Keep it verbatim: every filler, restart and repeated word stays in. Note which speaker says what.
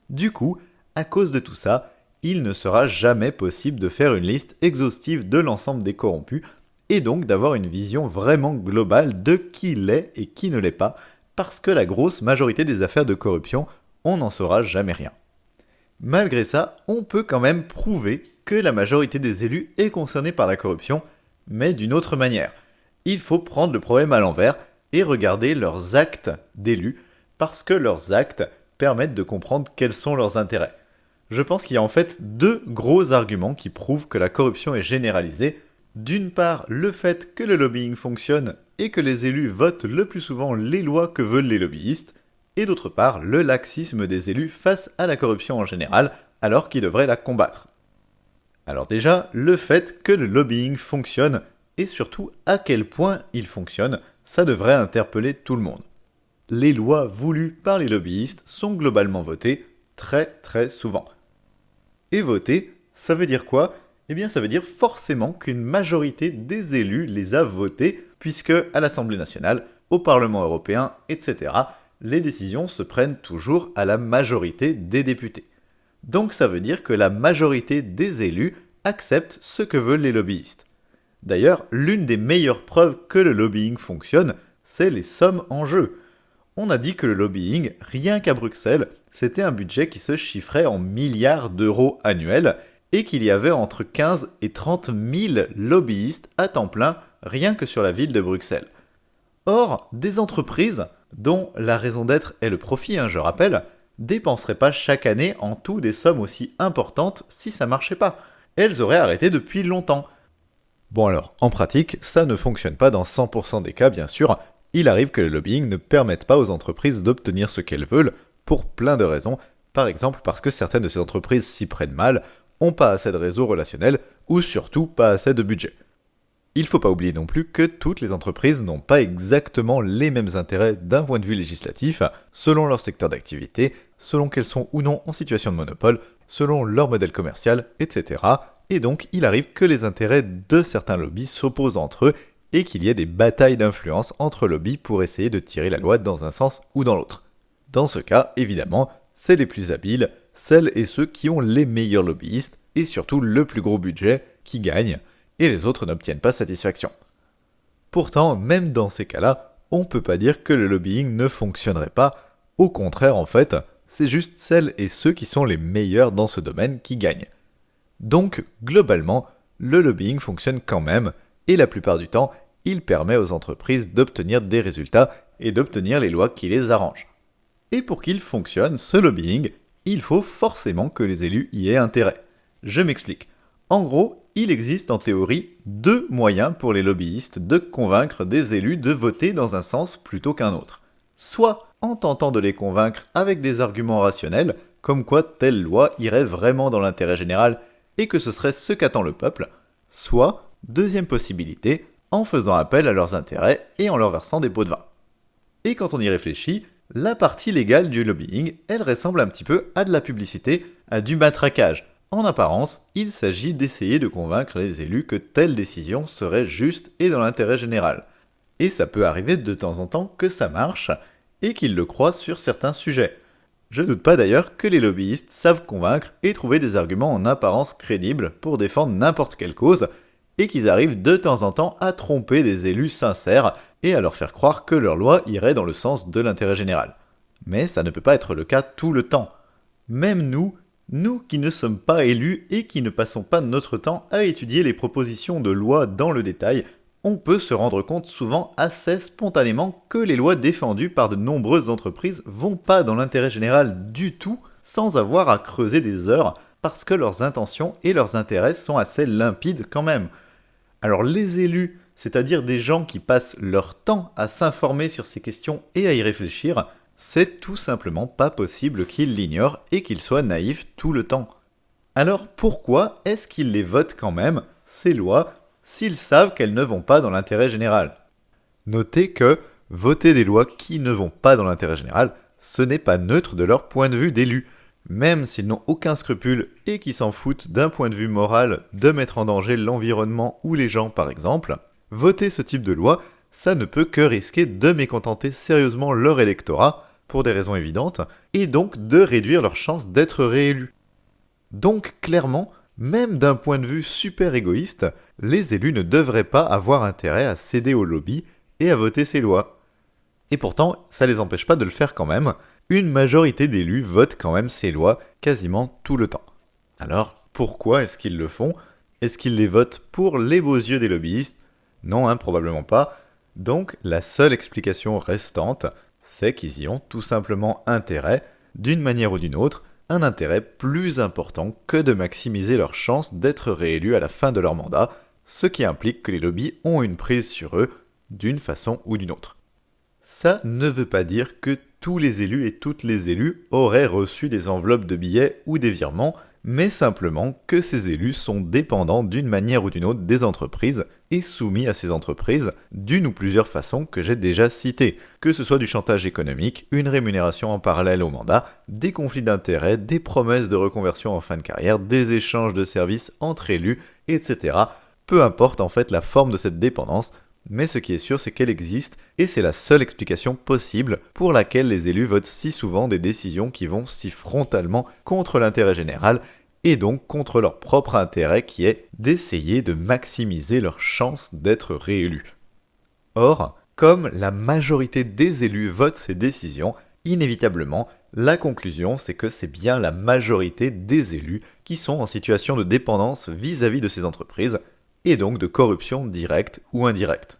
Speaker 1: Du coup, à cause de tout ça, il ne sera jamais possible de faire une liste exhaustive de l'ensemble des corrompus et donc d'avoir une vision vraiment globale de qui l'est et qui ne l'est pas, parce que la grosse majorité des affaires de corruption, on n'en saura jamais rien. Malgré ça, on peut quand même prouver que la majorité des élus est concernée par la corruption, mais d'une autre manière. Il faut prendre le problème à l'envers et regarder leurs actes d'élus, parce que leurs actes permettent de comprendre quels sont leurs intérêts. Je pense qu'il y a en fait deux gros arguments qui prouvent que la corruption est généralisée. D'une part, le fait que le lobbying fonctionne et que les élus votent le plus souvent les lois que veulent les lobbyistes, et d'autre part, le laxisme des élus face à la corruption en général, alors qu'ils devraient la combattre. Alors déjà, le fait que le lobbying fonctionne, et surtout à quel point il fonctionne, ça devrait interpeller tout le monde. Les lois voulues par les lobbyistes sont globalement votées très très souvent. Et voter, ça veut dire quoi ? Eh bien ça veut dire forcément qu'une majorité des élus les a votées, puisque à l'Assemblée nationale, au Parlement européen, et cetera, les décisions se prennent toujours à la majorité des députés. Donc ça veut dire que la majorité des élus acceptent ce que veulent les lobbyistes. D'ailleurs, l'une des meilleures preuves que le lobbying fonctionne, c'est les sommes en jeu. On a dit que le lobbying, rien qu'à Bruxelles, c'était un budget qui se chiffrait en milliards d'euros annuels et qu'il y avait entre quinze et trente mille lobbyistes à temps plein rien que sur la ville de Bruxelles. Or, des entreprises, dont la raison d'être est le profit, hein, je rappelle, dépenseraient pas chaque année en tout des sommes aussi importantes si ça marchait pas. Elles auraient arrêté depuis longtemps. Bon alors, en pratique, ça ne fonctionne pas dans cent pour cent des cas, bien sûr. Il arrive que le lobbying ne permette pas aux entreprises d'obtenir ce qu'elles veulent, pour plein de raisons. Par exemple parce que certaines de ces entreprises s'y prennent mal, ont pas assez de réseau relationnel, ou surtout pas assez de budget. Il faut pas oublier non plus que toutes les entreprises n'ont pas exactement les mêmes intérêts d'un point de vue législatif, selon leur secteur d'activité, selon qu'elles sont ou non en situation de monopole, selon leur modèle commercial, et cetera. Et donc, il arrive que les intérêts de certains lobbies s'opposent entre eux et qu'il y ait des batailles d'influence entre lobbies pour essayer de tirer la loi dans un sens ou dans l'autre. Dans ce cas, évidemment, c'est les plus habiles, celles et ceux qui ont les meilleurs lobbyistes et surtout le plus gros budget qui gagnent, et les autres n'obtiennent pas satisfaction. Pourtant, même dans ces cas-là, on peut pas dire que le lobbying ne fonctionnerait pas. Au contraire, en fait, c'est juste celles et ceux qui sont les meilleurs dans ce domaine qui gagnent. Donc, globalement, le lobbying fonctionne quand même, et la plupart du temps, il permet aux entreprises d'obtenir des résultats et d'obtenir les lois qui les arrangent. Et pour qu'il fonctionne, ce lobbying, il faut forcément que les élus y aient intérêt. Je m'explique. En gros, il existe en théorie deux moyens pour les lobbyistes de convaincre des élus de voter dans un sens plutôt qu'un autre. Soit en tentant de les convaincre avec des arguments rationnels, comme quoi telle loi irait vraiment dans l'intérêt général et que ce serait ce qu'attend le peuple, soit, deuxième possibilité, en faisant appel à leurs intérêts et en leur versant des pots de vin. Et quand on y réfléchit, la partie légale du lobbying, elle ressemble un petit peu à de la publicité, à du matraquage. En apparence, il s'agit d'essayer de convaincre les élus que telle décision serait juste et dans l'intérêt général. Et ça peut arriver de temps en temps que ça marche, et qu'ils le croient sur certains sujets. Je ne doute pas d'ailleurs que les lobbyistes savent convaincre et trouver des arguments en apparence crédibles pour défendre n'importe quelle cause, et qu'ils arrivent de temps en temps à tromper des élus sincères et à leur faire croire que leur loi irait dans le sens de l'intérêt général. Mais ça ne peut pas être le cas tout le temps. Même nous, nous qui ne sommes pas élus et qui ne passons pas notre temps à étudier les propositions de loi dans le détail, on peut se rendre compte souvent assez spontanément que les lois défendues par de nombreuses entreprises vont pas dans l'intérêt général du tout, sans avoir à creuser des heures, parce que leurs intentions et leurs intérêts sont assez limpides quand même. Alors les élus, c'est-à-dire des gens qui passent leur temps à s'informer sur ces questions et à y réfléchir, c'est tout simplement pas possible qu'ils l'ignorent et qu'ils soient naïfs tout le temps. Alors pourquoi est-ce qu'ils les votent quand même, ces lois, s'ils savent qu'elles ne vont pas dans l'intérêt général ? Notez que voter des lois qui ne vont pas dans l'intérêt général, ce n'est pas neutre de leur point de vue d'élus. Même s'ils n'ont aucun scrupule et qui s'en foutent d'un point de vue moral de mettre en danger l'environnement ou les gens par exemple, voter ce type de loi, ça ne peut que risquer de mécontenter sérieusement leur électorat, pour des raisons évidentes, et donc de réduire leurs chances d'être réélus. Donc clairement, même d'un point de vue super égoïste, les élus ne devraient pas avoir intérêt à céder au lobby et à voter ces lois. Et pourtant, ça les empêche pas de le faire quand même. Une majorité d'élus votent quand même ces lois quasiment tout le temps. Alors, pourquoi est-ce qu'ils le font? Est-ce qu'ils les votent pour les beaux yeux des lobbyistes? Non, hein, probablement pas. Donc, la seule explication restante, c'est qu'ils y ont tout simplement intérêt, d'une manière ou d'une autre, un intérêt plus important que de maximiser leurs chances d'être réélus à la fin de leur mandat, ce qui implique que les lobbies ont une prise sur eux, d'une façon ou d'une autre. Ça ne veut pas dire que tous les élus et toutes les élues auraient reçu des enveloppes de billets ou des virements, mais simplement que ces élus sont dépendants d'une manière ou d'une autre des entreprises et soumis à ces entreprises d'une ou plusieurs façons que j'ai déjà citées, que ce soit du chantage économique, une rémunération en parallèle au mandat, des conflits d'intérêts, des promesses de reconversion en fin de carrière, des échanges de services entre élus, et cetera. Peu importe en fait la forme de cette dépendance, mais ce qui est sûr, c'est qu'elle existe, et c'est la seule explication possible pour laquelle les élus votent si souvent des décisions qui vont si frontalement contre l'intérêt général, et donc contre leur propre intérêt qui est d'essayer de maximiser leurs chances d'être réélus. Or, comme la majorité des élus votent ces décisions, inévitablement, la conclusion, c'est que c'est bien la majorité des élus qui sont en situation de dépendance vis-à-vis de ces entreprises, et donc de corruption directe ou indirecte.